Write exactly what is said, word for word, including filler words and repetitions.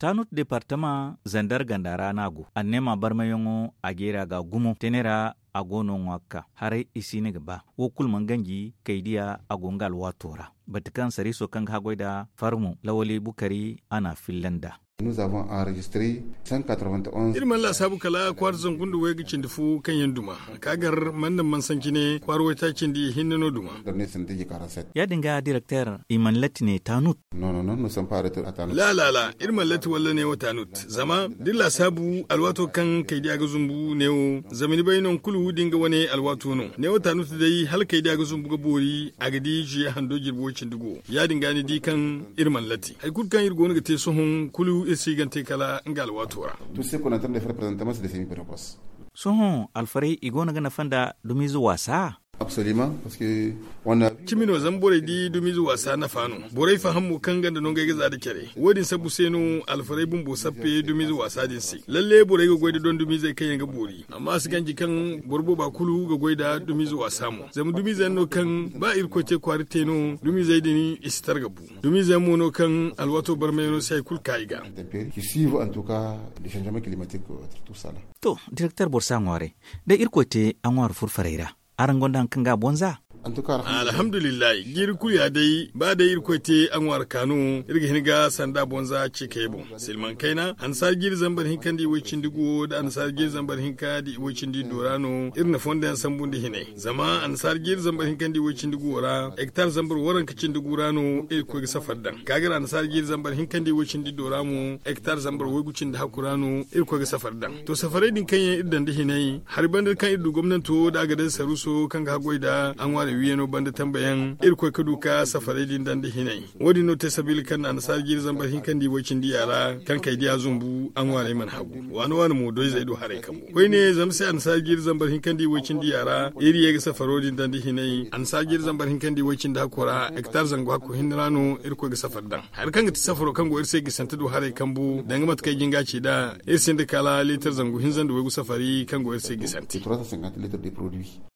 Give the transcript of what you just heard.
Tanut departement Zandar Gandara Nagu annema barmayongo agera ga gumo tenera agono ngwaka hare isine gaba wokul mangangi kaidiya agongal watora batikan sariso kan hagoida farmu lawali bukari ana finlanda. Nous avons enregistré cent quatre-vingt-onze. Irman la sabu kala kwar zangundu wegi cindifu kan yanduma. Kagar mandan mansanci ne kwaro ta cindi hinnano duma. Ya dinga directeur Iman Latine Tanut. Non non non, nous sommes pas arrêtés à Tanut. La la la, Irman Lati walla ne wa Tanut. Zama dilla sabu alwato kan kai dia gazumbu ne o zamani bainon kulu dinga wane alwato no. Ne wa Tanut dai hal kai dia gazumbu ga bori agadi ji hando jirbo cindigo. Ya dinga ni di kan Irman Lati. Ai kul kan irgo ne ga te sohon kulu isigante kala ngal watura. Tout ce qu'on est en train de faire présentement, c'est des semi-précoces. Sohon alfarai igona gana fanda dumizu wasa. Absolument, parce que on a Kimino zambore di dumizu wasa na fano. Borai fahamu kanga da nonga gaza da kere. Wodin sabu seno alfarai bumbo sappe dumizu wasa din si. Lalle borai ga goida don dumizu kai yanga bori. Amma su ganji kan borbo ba kulu ga goida dumizu wasa mu. Zamu dumizu no kan ba irko te kwarite no dumizu dini istar gabu. Dumizu mu no kan alwato barmayno sai kul kaiga. qui suivent en tout cas les changements climatiques tout ça là. To directeur Borsa Ngware da irko te anwar furfareira. Arangondan kanga bonza. En tout cas, alhamdulillah giri kuya dai ba da irkote an war kanu irga hinga sanda bonza cike bo silman kaina an sar giri zambar hinkan di wicin digo da an sar giri zambar hinka di wicin di dorano irna fonda an sambun di hine zama an sar giri zambar hinkan di wicin digo ra hektar zambar waran kacin digo rano ir ko safar dan kagar an sar giri zambar hinkan di wicin di doramo hektar zambar wagucin da hakurano ir ko safar dan to safarai din kan idan di hine har bandar kan idu gwamnato da ga da saruso kan ga goida an ware wiyano banda tambayan irko kaduka safare din dan hinai wodi no tesabil kan an sargir zambar hinkan di wacin di yara kan kai dia zumbu an wane man hagu wani wani mu doi zai do hare kamu koi ne zamse an sargir zambar hinkan di wacin di yara iri ya safaro din dan hinai an sargir zambar hinkan di wacin da kora hektar zango ko hinrano irko ga safar dan har kan ga safaro kan go irse ga santa do hare kambu dan mat kai ginga ci da irsin da kala litar zango hin zan do wegu safari kan go irse ga santi trois cent cinquante litres de produits.